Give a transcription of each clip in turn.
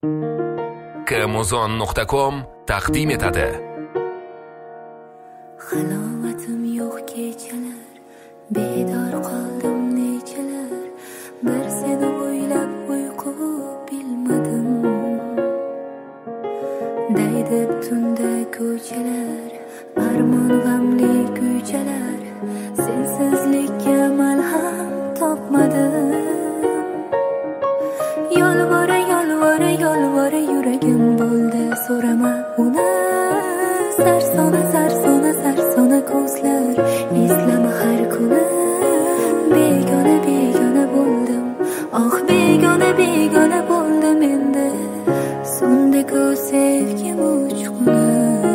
kmuzon.com taqdim etadi. Halovatim yo'q kechalar, bedor qoldim nechalar, bir seni o'ylab uyqu bilmadim. Daydib tunda ko'chalar, armon g'amli ko'chalar, sensizlikka malham topmadim. Yolvora yolvora yolvora yuragim bo'ldi, so'rama uni. Sarsona sarsona sarsona ko'zlar, eslama har kuni. Begona begona bo'ldim, oh begona begona bo'ldim endi. So'ndi-ku sevgim uchquni.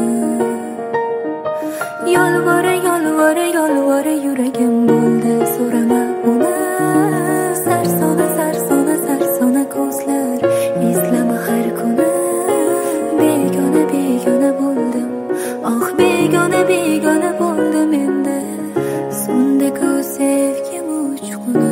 Yolvora yolvora yolvora yuragim bo'ldi, so'rama uni. Sarsona sarsona sarsona ko'zlar, eslama har kuni. Begona begona bo'ldim, oh begona begona bo'ldim endi. So'ndi-ku sevgim uchquni.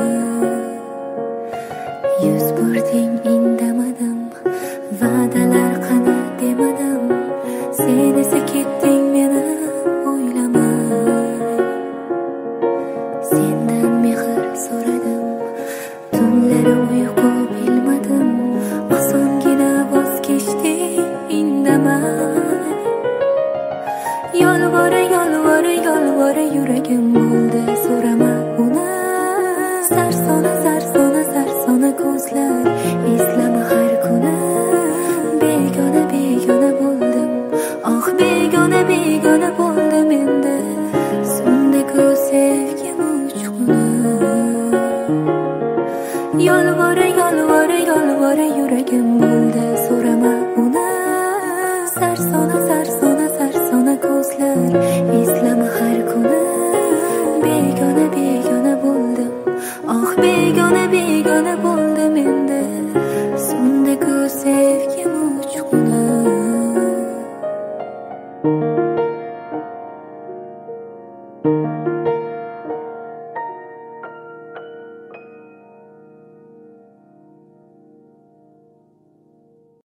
Yuz burding indamadim, va'dalar qani demadim. Sen esa ketding meni o'ylamay. Sendan mehr so'radim, tunlari uyqu bilmadim. Osongina voz kechding indamay. Yolvora yolvora yolvora yuragim bo'ldi, so'rama uni. Sarsona sarsona sarsona ko'zlar, eslama har kuni. Begona begona bo'ldim, oh begona begona bo'ldim endi. So'ndi-ku sevgim uchquni. Yolvora yolvora yolvora yuragim bo'ldi, so'rama uni. Sarsona